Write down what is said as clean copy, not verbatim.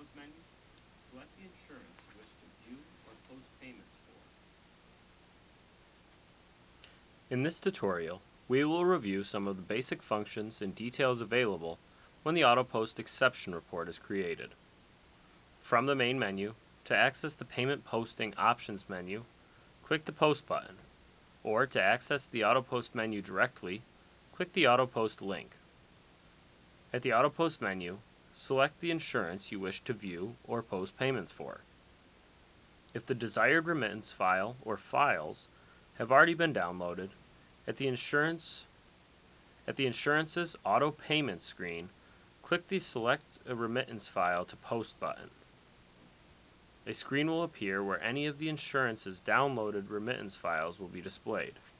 AutoPost menu, select the insurance you wish to view or post payments for. In this tutorial, we will review some of the basic functions and details available when the AutoPost exception report is created. From the main menu, to access the Payment Posting Options menu, click the Post button, or to access the AutoPost menu directly, click the AutoPost link. At the AutoPost menu, select the insurance you wish to view or post payments for. If the desired remittance file or files have already been downloaded, at the Insurance's Auto Payment screen, click the Select a Remittance File to Post button. A screen will appear where any of the insurance's downloaded remittance files will be displayed.